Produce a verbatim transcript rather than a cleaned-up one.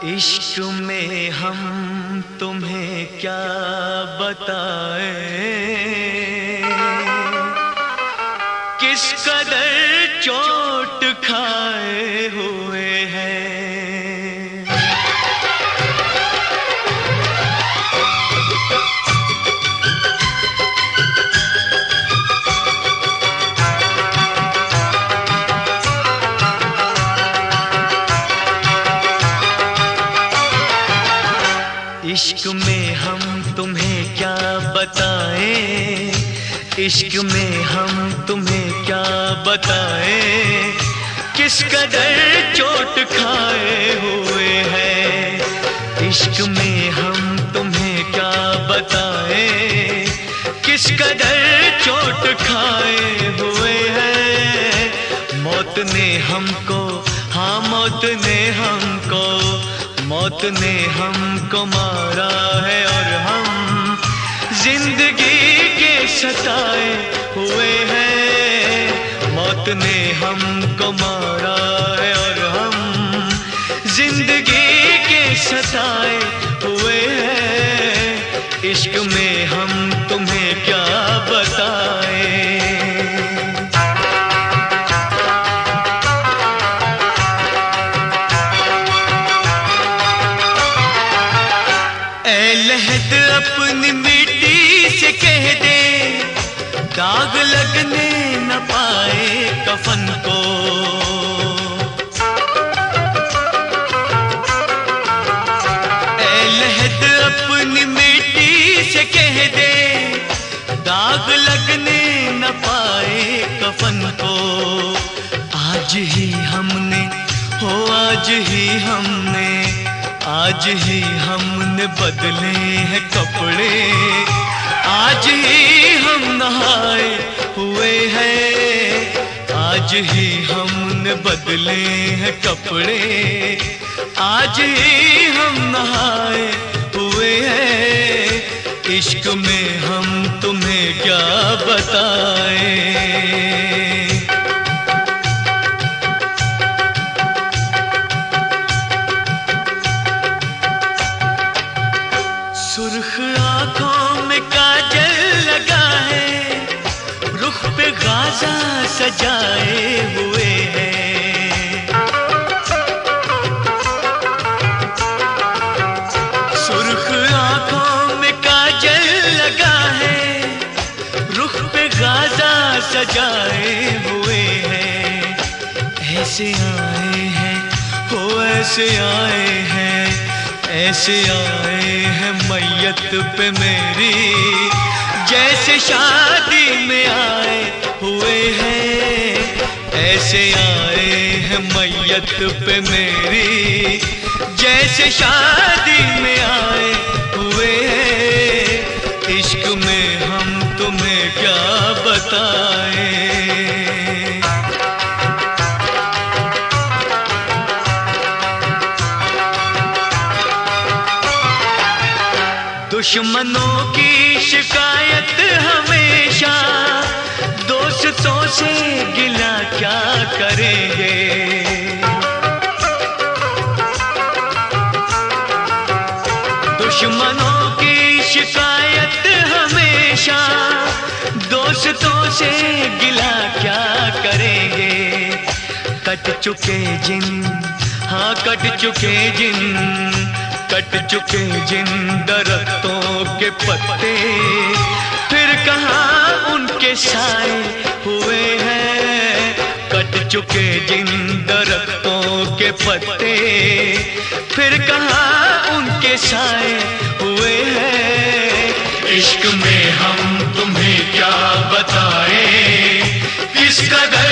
इश्क में हम तुम्हें क्या बताएं, किस कदर चोट खाए हुए हैं। इश्क में हम तुम्हें क्या बताएं, इश्क में हम तुम्हें क्या बताएं, किस कदर चोट खाए हुए हैं। इश्क में हम तुम्हें क्या बताएं, किस कदर चोट खाए हुए हैं। मौत ने हमको, हाँ मौत ने हमको, मौत ने हमको मारा है और हम जिंदगी के सताए हुए हैं। मौत ने हमको मारा है और हम जिंदगी के सताए हुए हैं। इश्क में हम तुम्हें क्या बताएं। लहद अपनी मिट्टी से कह दे, दाग लगने न पाए कफन को। ऐ लहद अपनी मिट्टी से कह दे, दाग लगने न पाए कफन को। आज ही हमने, हो आज ही हमने, आज ही हमने बदले हैं कपड़े, आज ही हम नहाए हुए हैं। आज ही हमने बदले हैं कपड़े, आज ही हम नहाए हुए हैं। इश्क में हम तुम्हें क्या बताएं। सुर्ख आंखों में काजल लगा है, रुख पे गाजा सजाए हुए हैं। सुर्ख आंखों में काजल लगा है, रुख पे गाजा सजाए हुए हैं। ऐसे आए हैं, हो ऐसे आए हैं, ऐसे आए हैं मैयत पे मेरी, जैसे शादी में आए हुए हैं। ऐसे आए हैं मैयत पे मेरी, जैसे शादी में आए हुए हैं। इश्क में हम तुम्हें क्या बताएं। दुश्मनों की शिकायत हमेशा, दोस्तों से गिला क्या करेंगे। दुश्मनों की शिकायत हमेशा, दोस्तों से गिला क्या करेंगे। कट चुके जिन, हाँ कट चुके जिन, कट चुके जिन दरख्तों के पत्ते, फिर कहाँ उनके साए हुए हैं। कट चुके जिन दरख्तों के पत्ते, फिर कहाँ उनके साए हुए हैं। इश्क में हम तुम्हें क्या बताएं, किस कदर